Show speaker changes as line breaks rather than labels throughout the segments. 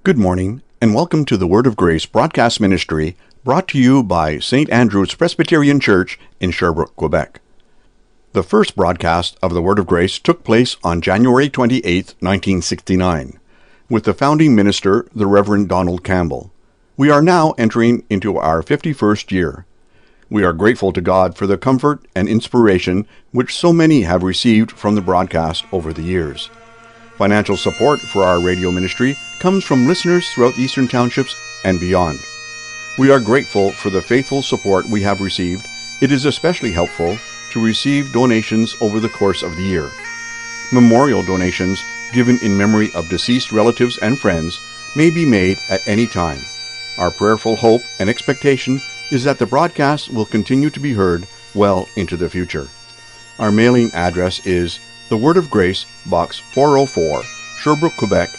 Good morning, and welcome to the Word of Grace broadcast ministry brought to you by St. Andrew's Presbyterian Church in Sherbrooke, Quebec. The first broadcast of the Word of Grace took place on January 28, 1969, with the founding minister, the Reverend Donald Campbell. We are now entering into our 51st year. We are grateful to God for the comfort and inspiration which so many have received from the broadcast over the years. Financial support for our radio ministry comes from listeners throughout the Eastern Townships and beyond. We are grateful for the faithful support we have received. It is especially helpful to receive donations over the course of the year. Memorial donations given in memory of deceased relatives and friends may be made at any time. Our prayerful hope and expectation is that the broadcast will continue to be heard well into the future. Our mailing address is The Word of Grace, Box 404, Sherbrooke, Quebec,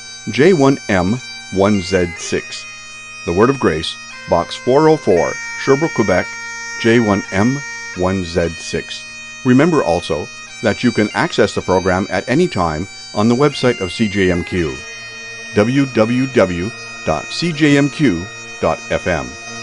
J1M1Z6. The Word of Grace, Box 404, Sherbrooke, Quebec, J1M1Z6. Remember also that you can access the program at any time on the website of CJMQ, www.cjmq.fm.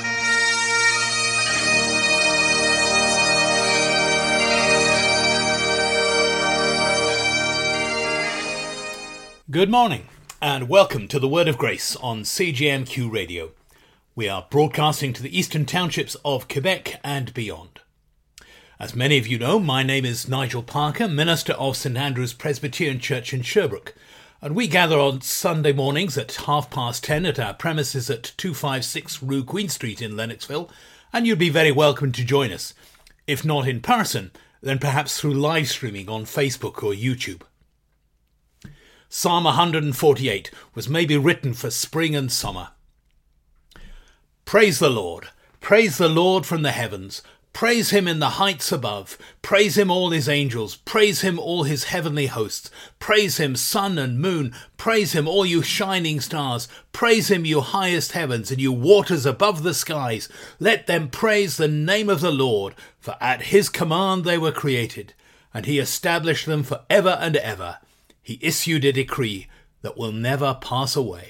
Good morning, and welcome to the Word of Grace on CJMQ Radio. We are broadcasting to the Eastern Townships of Quebec and beyond. As many of you know, my name is Nigel Parker, minister of St. Andrew's Presbyterian Church in Sherbrooke, and we gather on Sunday mornings at 10:30 at our premises at 256 Rue Queen Street in Lennoxville, and you'd be very welcome to join us. If not in person, then perhaps through live streaming on Facebook or YouTube. Psalm 148 was maybe written for spring and summer. Praise the Lord from the heavens. Praise him in the heights above. Praise him all his angels. Praise him all his heavenly hosts. Praise him sun and moon. Praise him all you shining stars. Praise him you highest heavens and you waters above the skies. Let them praise the name of the Lord, for at his command they were created, and he established them for ever and ever. He issued a decree that will never pass away.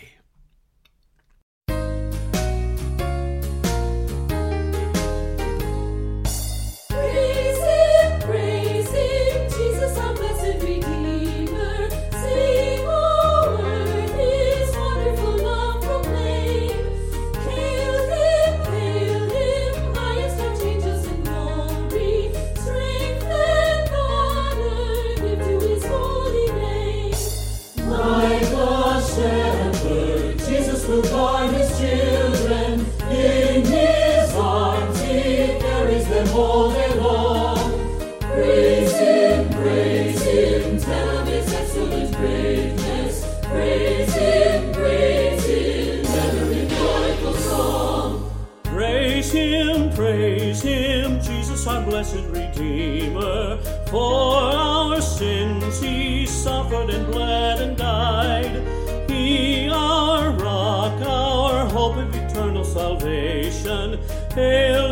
Praise him, Jesus our blessed Redeemer. For our sins he suffered and bled and died. He our rock, our hope of eternal salvation. Hail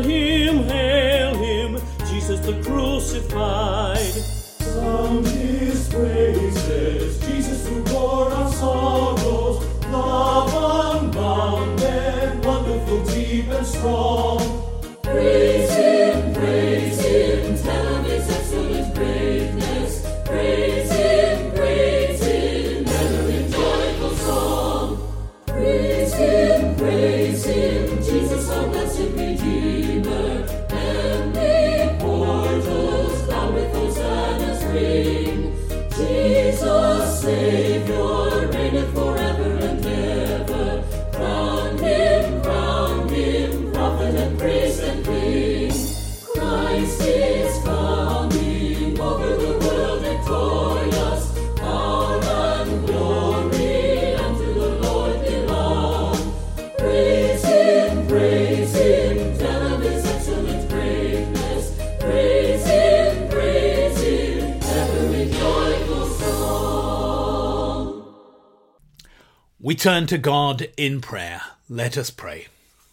him, Jesus the crucified. Sung his praises, Jesus who bore our sorrows. Love unbounded, wonderful, deep and strong. Praise him, tell of his excellent greatness. Praise him, ever in joyful song. Praise him, Jesus our blessed Redeemer. Heavenly portals bound with Hosanna's ring. Jesus, Savior, reigneth forever and ever. Crown him, prophet and priest and king. Christ is coming, over the world victorious. Power and glory unto the Lord belong. Praise him, tell of his excellent greatness. Praise him, ever in joyful song.
We turn to God in prayer. Let us pray.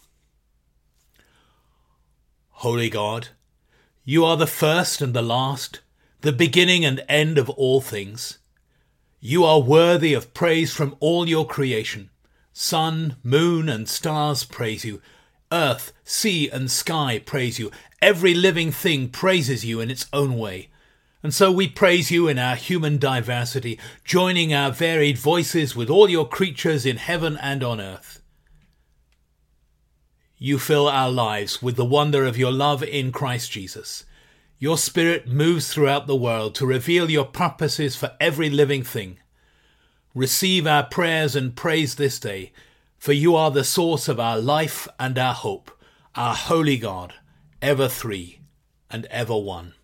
Holy God, you are the first and the last, the beginning and end of all things. You are worthy of praise from all your creation, Sun, moon, and stars praise you. Earth, sea, and sky praise you. Every living thing praises you in its own way. And so we praise you in our human diversity, joining our varied voices with all your creatures in heaven and on earth. You fill our lives with the wonder of your love in Christ Jesus. Your Spirit moves throughout the world to reveal your purposes for every living thing. Receive our prayers and praise this day, for you are the source of our life and our hope, our holy God, ever three and ever one.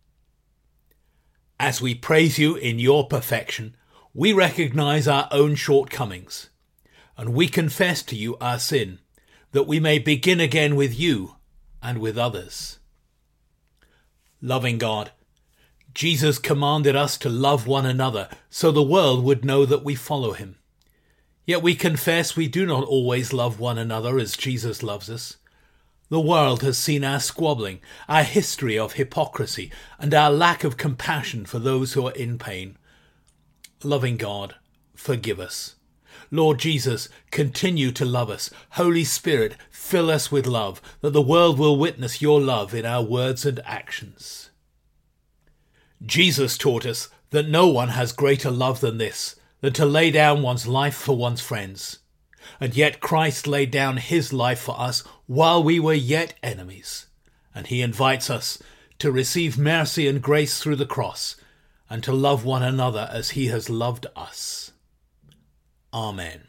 As we praise you in your perfection, we recognize our own shortcomings, and we confess to you our sin, that we may begin again with you and with others. Loving God, Jesus commanded us to love one another so the world would know that we follow him. Yet we confess we do not always love one another as Jesus loves us. The world has seen our squabbling, our history of hypocrisy, and our lack of compassion for those who are in pain. Loving God, forgive us. Lord Jesus, continue to love us. Holy Spirit, fill us with love, that the world will witness your love in our words and actions. Jesus taught us that no one has greater love than this, than to lay down one's life for one's friends. And yet Christ laid down his life for us while we were yet enemies. And he invites us to receive mercy and grace through the cross, and to love one another as he has loved us. Amen.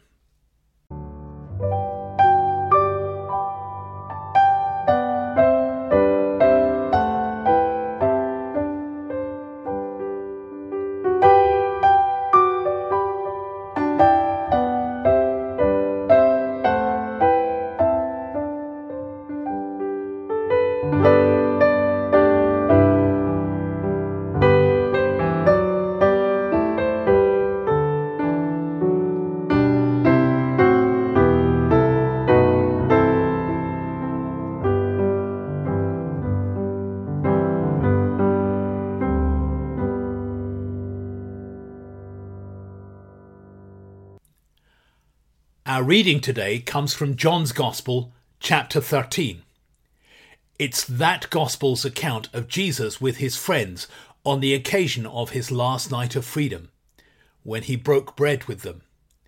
Our reading today comes from John's Gospel, chapter 13. It's that Gospel's account of Jesus with his friends on the occasion of his last night of freedom, when he broke bread with them.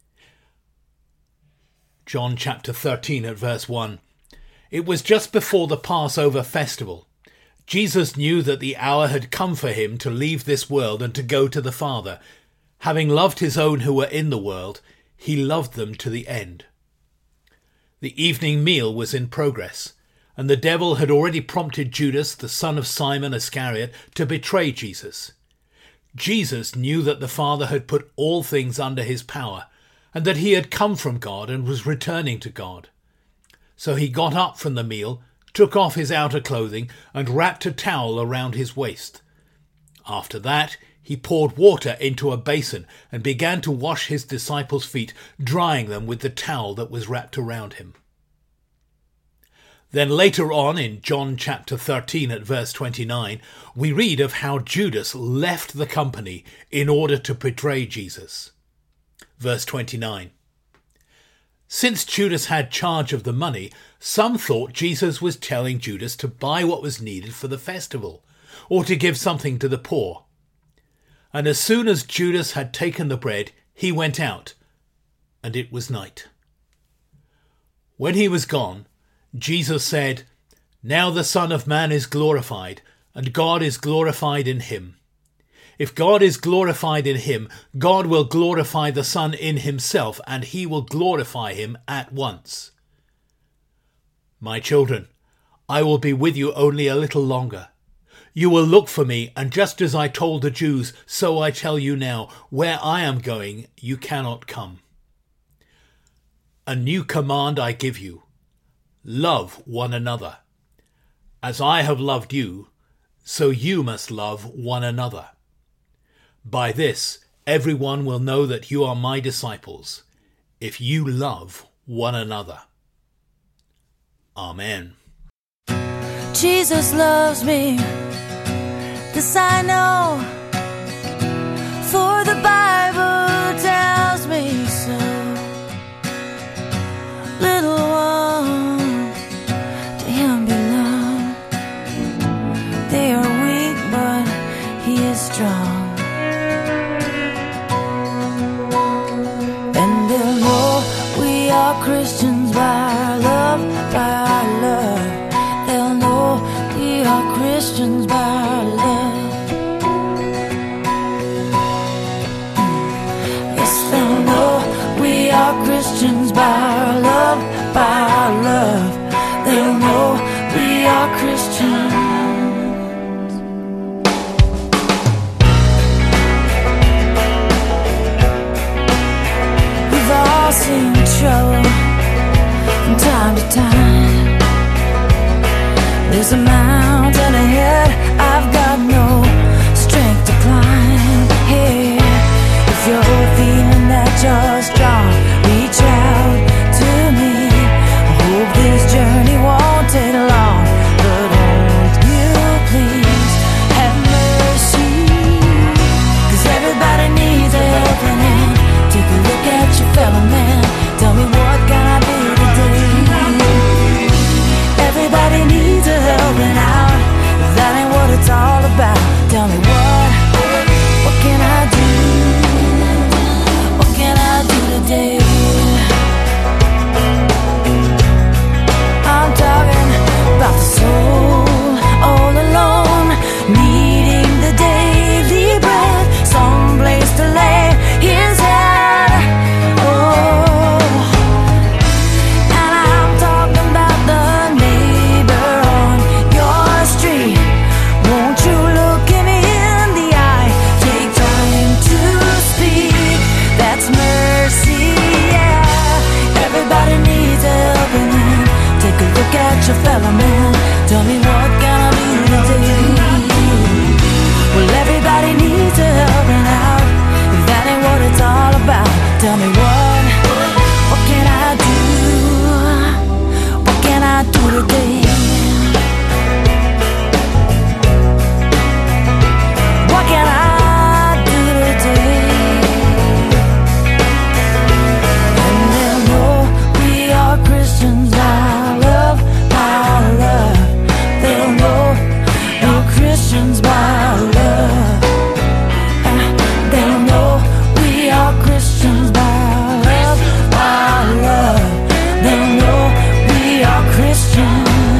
John chapter 13 at verse 1. It was just before the Passover festival. Jesus knew that the hour had come for him to leave this world and to go to the Father. Having loved his own who were in the world, he loved them to the end. The evening meal was in progress, and the devil had already prompted Judas, the son of Simon Iscariot, to betray Jesus. Jesus knew that the Father had put all things under his power, and that he had come from God and was returning to God. So he got up from the meal, took off his outer clothing, and wrapped a towel around his waist. After that, he poured water into a basin and began to wash his disciples' feet, drying them with the towel that was wrapped around him. Then later on in John chapter 13 at verse 29, we read of how Judas left the company in order to betray Jesus. Verse 29. Since Judas had charge of the money, some thought Jesus was telling Judas to buy what was needed for the festival, or to give something to the poor. And as soon as Judas had taken the bread, he went out, and it was night. When he was gone, Jesus said, "Now the Son of Man is glorified, and God is glorified in him. If God is glorified in him, God will glorify the Son in himself, and he will glorify him at once. My children, I will be with you only a little longer. You will look for me, and just as I told the Jews, so I tell you now, where I am going, you cannot come. A new command I give you. Love one another. As I have loved you, so you must love one another. By this, everyone will know that you are my disciples, if you love one another." Amen.
Jesus loves me, this I know, for the Bible tells me so. little ones to him belong. They are weak, but he is strong. And they'll know we are Christians by our love, by our love. They'll know we are Christians by our love. Yes, they'll know we are Christians by our love, by our love. They'll know we are Christians. We've all seen trouble from time to time. There's a mountain ahead I've got no strength to climb. Hey, if you're feeling that you're strong, reach out to me. I hope this journey won't take long, but won't you please have mercy? 'Cause everybody needs a helping hand. Take a look at your fellow man. Tell me, what can I do today? Everybody needs a helping out. If that ain't what it's all about, tell me, what can I do? What can I do today? I'm talking about the soul all alone, needing the daily bread, someplace to lay his head. Oh, and I'm talking about the neighbor on your street. Won't you look him in the eye? Take time to speak. That's mercy, yeah. Everybody needs a helping hand. Take a look at your fellow man. Tell me, what can I do today? Well, everybody needs a helping out. If that ain't what it's all about, tell me, what can I do? What can I do today? What can I do today? And they'll know we are Christians by love, by love. They'll know we're Christians by love. They'll know we are Christians by love, by love. They'll know we are Christians.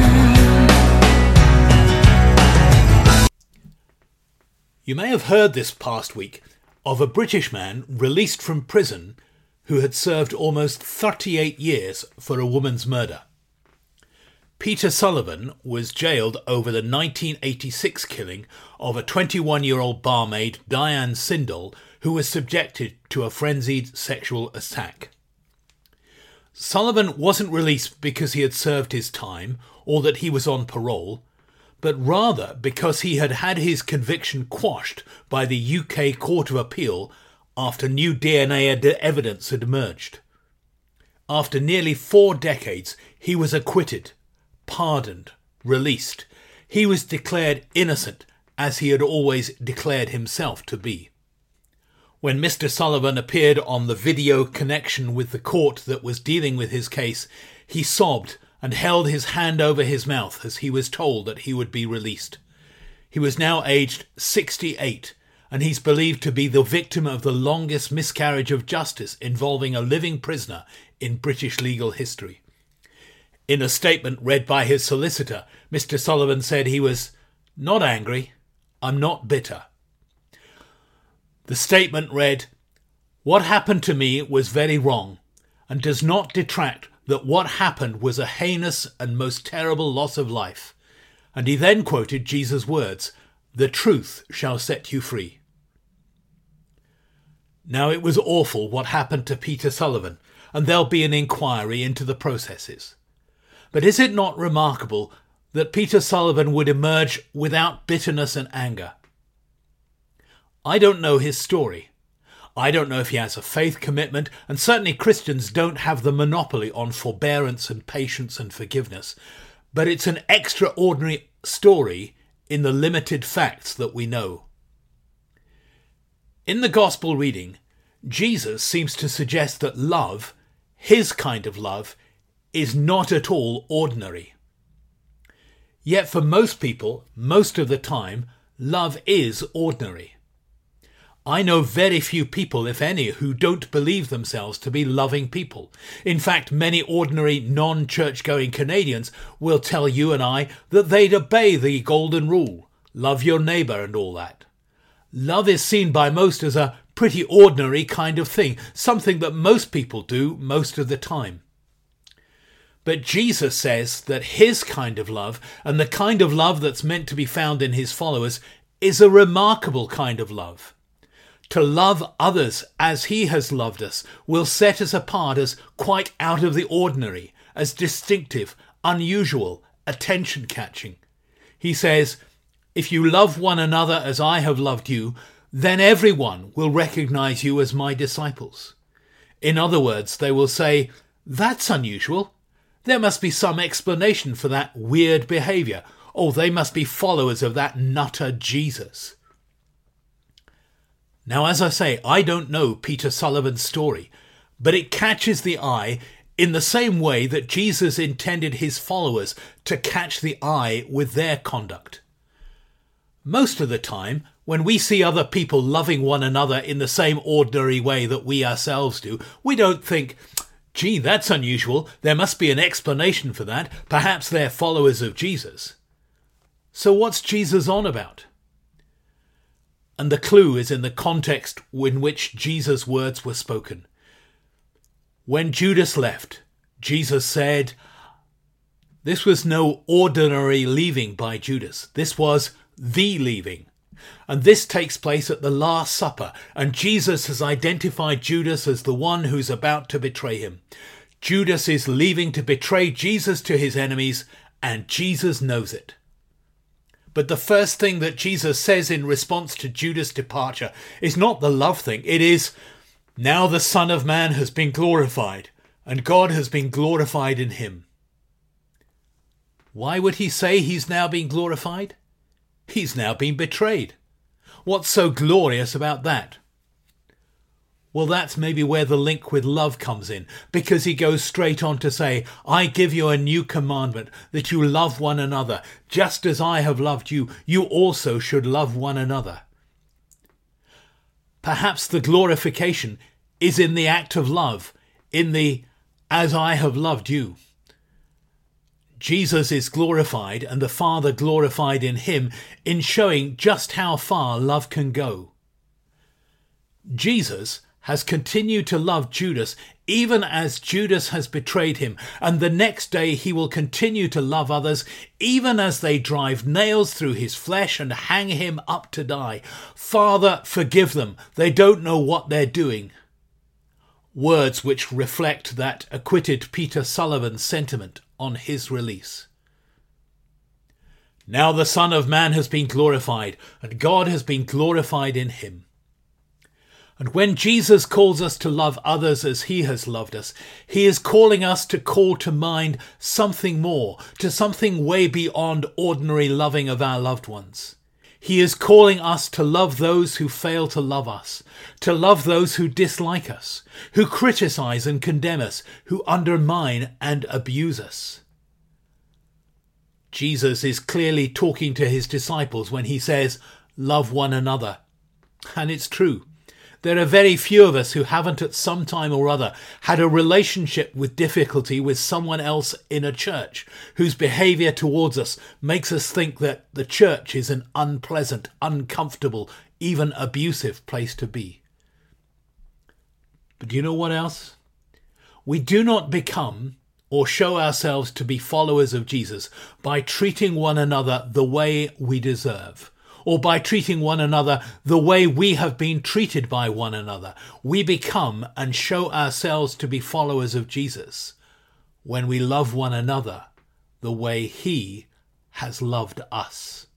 You may have heard this past week of a British man released from prison who had served almost 38 years for a woman's murder. Peter Sullivan was jailed over the 1986 killing of a 21-year-old barmaid, Diane Sindel, who was subjected to a frenzied sexual attack. Sullivan wasn't released because he had served his time or that he was on parole, but rather because he had had his conviction quashed by the UK Court of Appeal after new DNA evidence had emerged. After nearly 4 decades, he was acquitted, pardoned, released. He was declared innocent, as he had always declared himself to be. When Mr. Sullivan appeared on the video connection with the court that was dealing with his case, he sobbed and held his hand over his mouth as he was told that he would be released. He was now aged 68, and he's believed to be the victim of the longest miscarriage of justice involving a living prisoner in British legal history. In a statement read by his solicitor, Mr. Sullivan said he was not angry, I'm not bitter. The statement read, "What happened to me was very wrong, and does not detract that what happened was a heinous and most terrible loss of life." And he then quoted Jesus' words, "The truth shall set you free." Now, it was awful what happened to Peter Sullivan, and there'll be an inquiry into the processes. But is it not remarkable that Peter Sullivan would emerge without bitterness and anger? I don't know his story. I don't know if he has a faith commitment, and certainly Christians don't have the monopoly on forbearance and patience and forgiveness. But it's an extraordinary story in the limited facts that we know. In the Gospel reading, Jesus seems to suggest that love, his kind of love, is not at all ordinary. Yet for most people, most of the time, love is ordinary. I know very few people, if any, who don't believe themselves to be loving people. In fact, many ordinary non-church-going Canadians will tell you and I that they'd obey the golden rule, love your neighbour and all that. Love is seen by most as a pretty ordinary kind of thing, something that most people do most of the time. But Jesus says that his kind of love, and the kind of love that's meant to be found in his followers, is a remarkable kind of love. To love others as he has loved us will set us apart as quite out of the ordinary, as distinctive, unusual, attention-catching. He says, if you love one another as I have loved you, then everyone will recognize you as my disciples. In other words, they will say, that's unusual. There must be some explanation for that weird behaviour. Oh, they must be followers of that nutter Jesus. Now, as I say, I don't know Peter Sullivan's story, but it catches the eye in the same way that Jesus intended his followers to catch the eye with their conduct. Most of the time, when we see other people loving one another in the same ordinary way that we ourselves do, we don't think, gee, that's unusual. There must be an explanation for that. Perhaps they're followers of Jesus. So what's Jesus on about? And the clue is in the context in which Jesus' words were spoken. When Judas left, Jesus said, this was no ordinary leaving by Judas. This was the leaving. And this takes place at the Last Supper, and Jesus has identified Judas as the one who's about to betray him. Judas is leaving to betray Jesus to his enemies, and Jesus knows it. But the first thing that Jesus says in response to Judas' departure is not the love thing. It is, now the Son of Man has been glorified, and God has been glorified in him. Why would he say he's now been glorified? He's now been betrayed. What's so glorious about that? Well, that's maybe where the link with love comes in, because he goes straight on to say, I give you a new commandment, that you love one another. Just as I have loved you, you also should love one another. Perhaps the glorification is in the act of love, in the as I have loved you. Jesus is glorified and the Father glorified in him in showing just how far love can go. Jesus has continued to love Judas even as Judas has betrayed him, and the next day he will continue to love others even as they drive nails through his flesh and hang him up to die. Father, forgive them. They don't know what they're doing. Words which reflect that acquitted Peter Sullivan sentiment on his release. Now the Son of Man has been glorified, and God has been glorified in him. And when Jesus calls us to love others as he has loved us, he is calling us to call to mind something more, to something way beyond ordinary loving of our loved ones. He is calling us to love those who fail to love us, to love those who dislike us, who criticize and condemn us, who undermine and abuse us. Jesus is clearly talking to his disciples when he says, love one another. And it's true. There are very few of us who haven't at some time or other had a relationship with difficulty with someone else in a church whose behaviour towards us makes us think that the church is an unpleasant, uncomfortable, even abusive place to be. But do you know what else? We do not become or show ourselves to be followers of Jesus by treating one another the way we deserve, or by treating one another the way we have been treated by one another. We become and show ourselves to be followers of Jesus when we love one another the way he has loved us.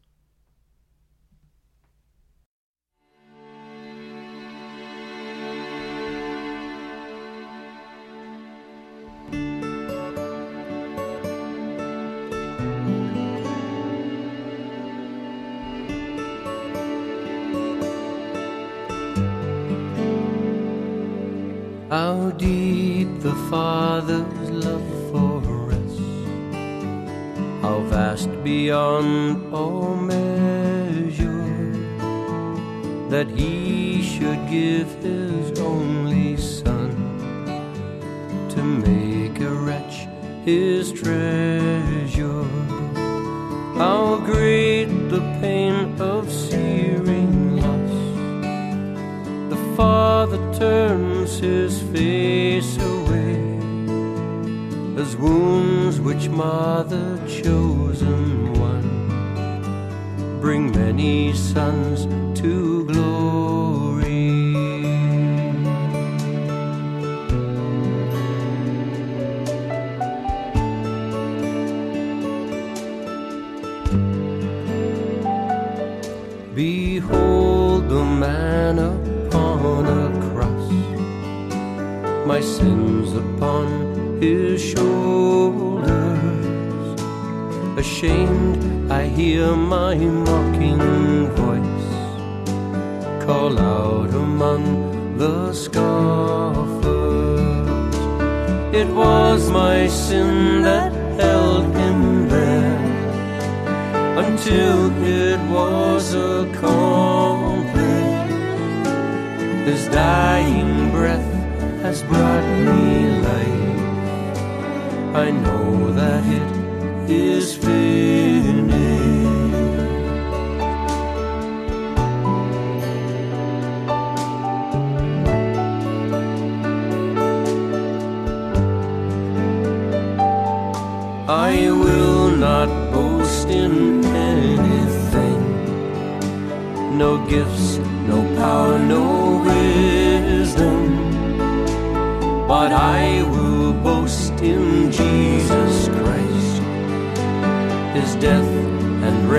How deep the Father's love for vast beyond all measure, that he should give his only Son to make a wretch his treasure. How great the pain of searing loss! The Father turns his face away, as wounds which mar the chosen one bring many sons to glory. Behold the man upon a cross, my sins upon his shoulders. Ashamed, I hear my mocking voice call out among the scoffers. It was my sin that held him there until it was accomplished. His dying breath has brought me life. I know that it is finished. I will not boast in anything, no gifts, no power, no wisdom, but I will boast in Jesus Christ, his death and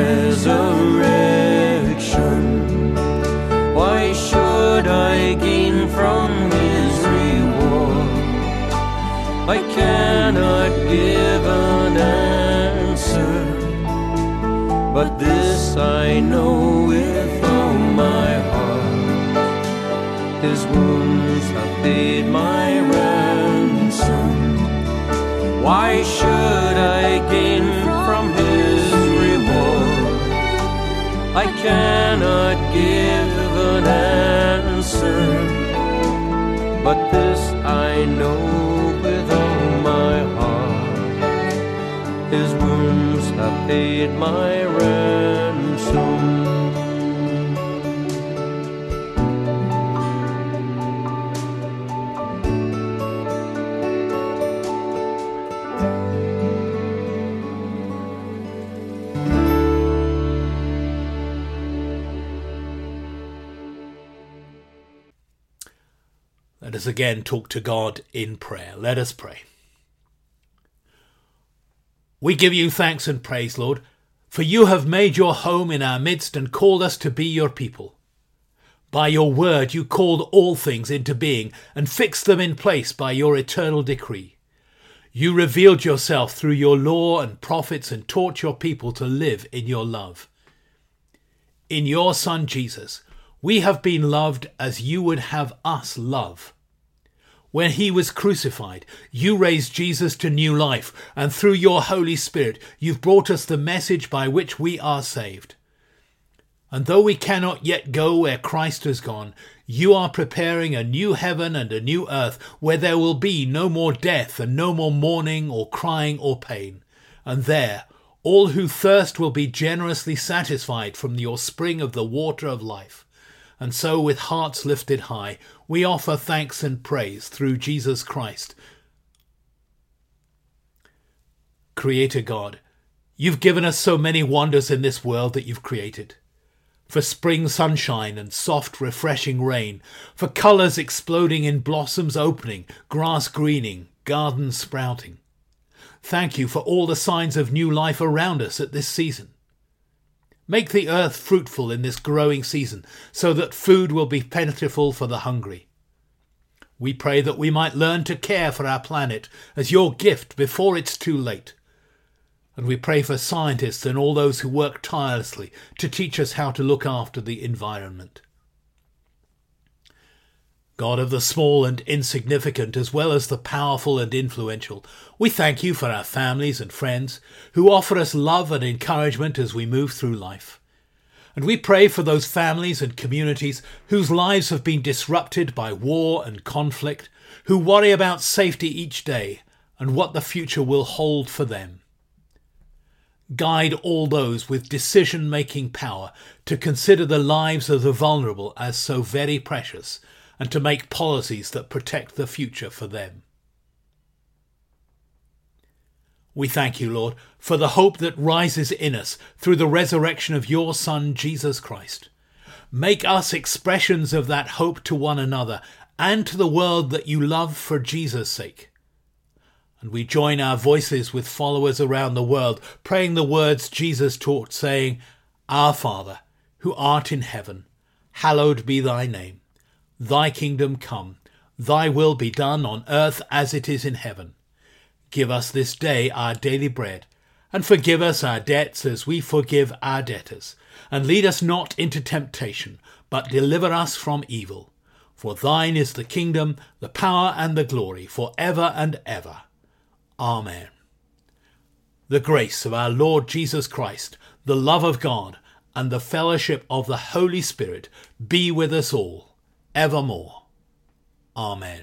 resurrection. Why should I gain from his reward? I cannot give an answer, but this I know with all my heart: his wounds have paid my ransom. Why should I gain from his reward? I cannot give an answer, but this I know with all my heart: his wounds have paid my ransom.
Let us again talk to God in prayer. Let us pray. We give you thanks and praise, Lord, for you have made your home in our midst and called us to be your people. By your word you called all things into being and fixed them in place by your eternal decree. You revealed yourself through your law and prophets and taught your people to live in your love. In your Son Jesus, we have been loved as you would have us love. When he was crucified, you raised Jesus to new life, and through your Holy Spirit, you've brought us the message by which we are saved. And though we cannot yet go where Christ has gone, you are preparing a new heaven and a new earth where there will be no more death and no more mourning or crying or pain. And there, all who thirst will be generously satisfied from your spring of the water of life. And so, with hearts lifted high, we offer thanks and praise through Jesus Christ. Creator God, you've given us so many wonders in this world that you've created. For spring sunshine and soft, refreshing rain, for colours exploding in blossoms opening, grass greening, gardens sprouting. Thank you for all the signs of new life around us at this season. Make the earth fruitful in this growing season, so that food will be plentiful for the hungry. We pray that we might learn to care for our planet as your gift before it's too late. And we pray for scientists and all those who work tirelessly to teach us how to look after the environment. God of the small and insignificant as well as the powerful and influential, we thank you for our families and friends who offer us love and encouragement as we move through life. And we pray for those families and communities whose lives have been disrupted by war and conflict, who worry about safety each day and what the future will hold for them. Guide all those with decision-making power to consider the lives of the vulnerable as so very precious and to make policies that protect the future for them. We thank you, Lord, for the hope that rises in us through the resurrection of your Son, Jesus Christ. Make us expressions of that hope to one another and to the world that you love for Jesus' sake. And we join our voices with followers around the world, praying the words Jesus taught, saying, Our Father, who art in heaven, hallowed be thy name. Thy kingdom come, thy will be done on earth as it is in heaven. Give us this day our daily bread, and forgive us our debts as we forgive our debtors. And lead us not into temptation, but deliver us from evil. For thine is the kingdom, the power, and the glory, for ever and ever. Amen. The grace of our Lord Jesus Christ, the love of God, and the fellowship of the Holy Spirit be with us all, evermore. Amen.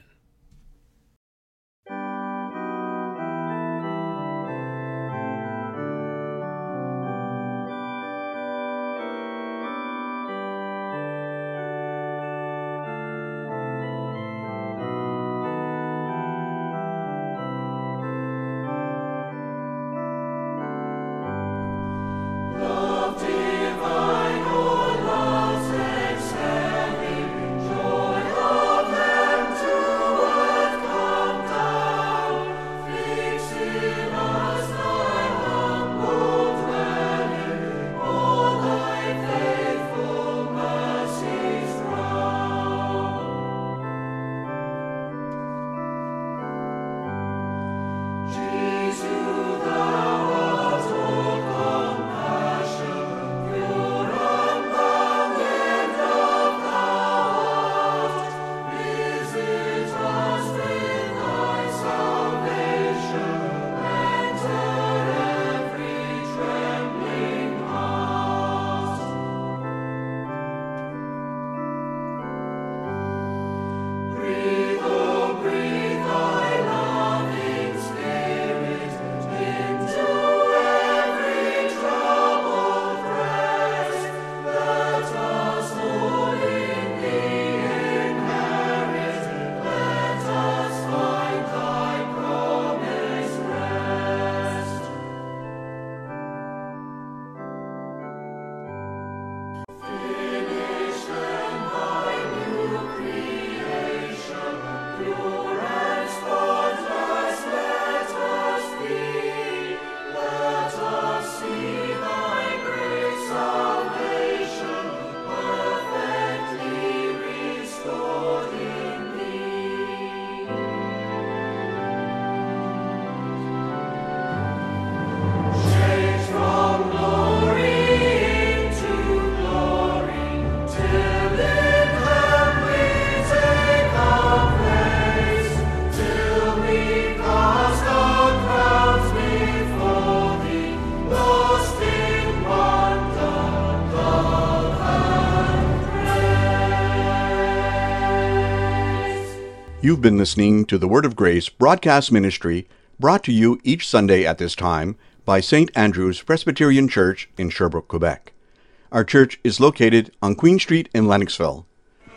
You've been listening to the Word of Grace broadcast ministry, brought to you each Sunday at this time by St. Andrew's Presbyterian Church in Sherbrooke, Quebec. Our church is located on Queen Street in Lennoxville.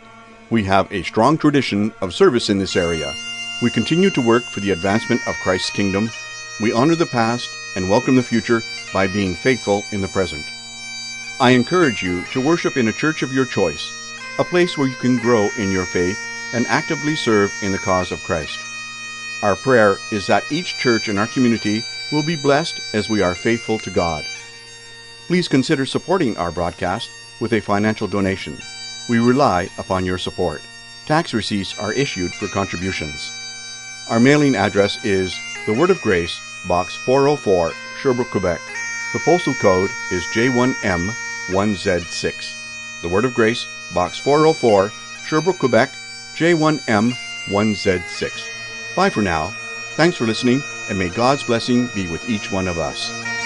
We have a strong tradition of service in this area. We continue to work for the advancement of Christ's kingdom. We honor the past and welcome the future by being faithful in the present. I encourage you to worship in a church of your choice, a place where you can grow in your faith and actively serve in the cause of Christ. Our prayer is that each church in our community will be blessed as we are faithful to God. Please consider supporting our broadcast with a financial donation. We rely upon your support. Tax receipts are issued for contributions. Our mailing address is The Word of Grace, Box 404, Sherbrooke, Quebec. The postal code is J1M1Z6. The Word of Grace, Box 404, Sherbrooke, Quebec, J1M1Z6. Bye for now. Thanks for listening, and may God's blessing be with each one of us.